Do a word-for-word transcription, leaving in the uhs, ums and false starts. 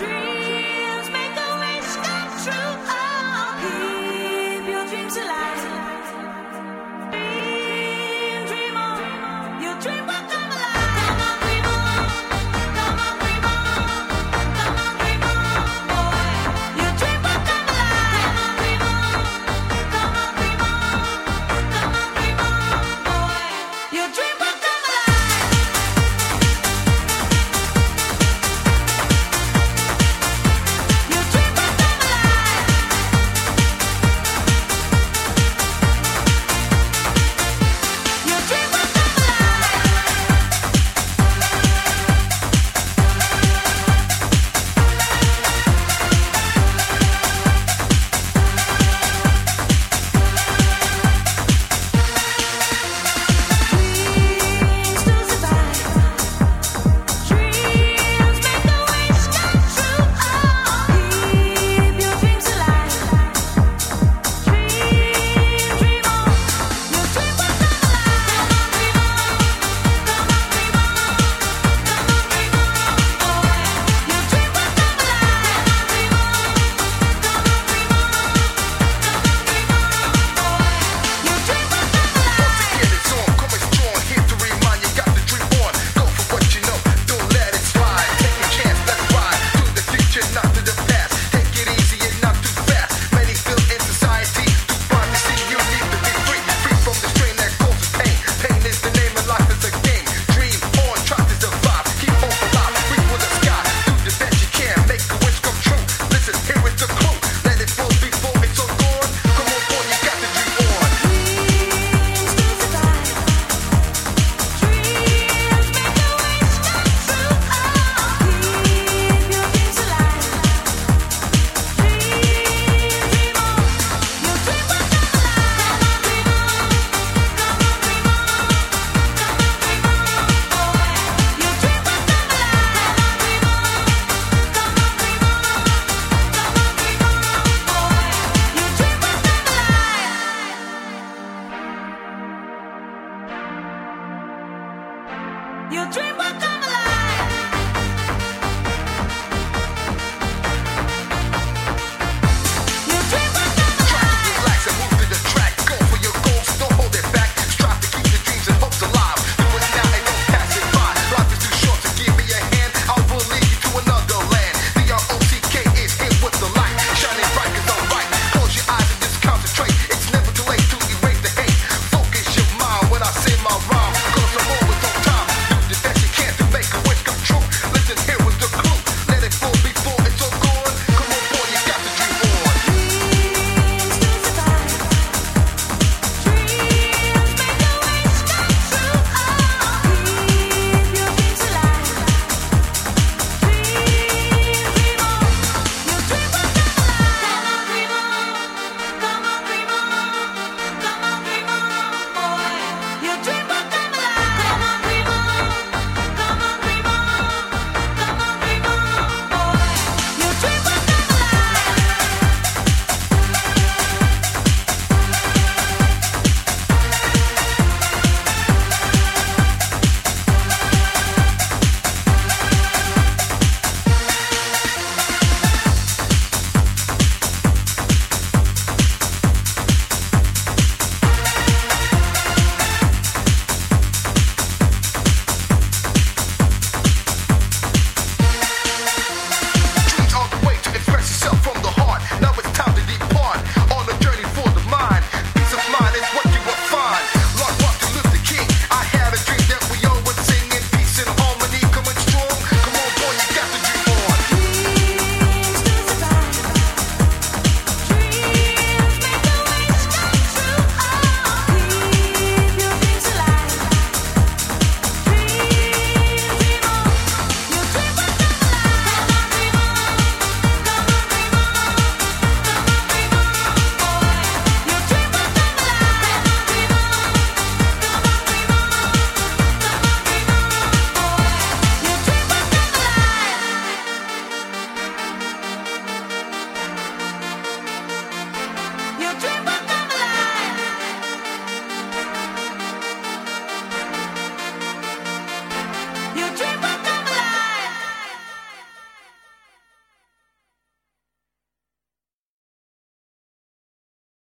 Dreams make a wish come true. Oh, keep your dreams alive. Dream, dream on. Your dream will come alive. Come on, dream on. Come on, dream on. Come on, dream on, boy. Your dream will come alive. Come on, dream on. Come on, dream on. Come on, dream on, boy. Your dream will come alive. Your dream will come alive. Your dream will come alive. Dreams to survive. Dreams make a wish come true. Oh, keep your dreams alive. Dream, dream on. Your dream will come alive. Come on, dream on. Come on, dream on. Come on, dream on, boy. Your dream will come alive. Come on, dream on. Come on, dream on. Come on, dream on, boy. Your dream will come alive. Get it on, coming strong, here to remind you, got the dream on. Go for what you know, don't let it slide. Take a chance, let's ride to the future, not to the past. Take it easy and not too fast. Many feel in society, too blind to see you need to be free. Free from the strain that causes pain. Pain is the name of life is a game. Dream on, try to survive. Keep hope alive, reach for the sky. Do the best you can, make a wish come true. Listen, here is the clue. Let it flow before it's all gone. Come on, boy, you got the dream on. Dreams to survive. Dreams make a wish come true. Oh, keep your dreams alive. Dream, dream on. Your dream will come alive. Come on, dream on. Come on, dream on. Come on, dream on, boy. Your dream will come alive. Come on, dream on. Come on, dream on. Come on, dream on, boy. Your dream will come alive. Your dream will come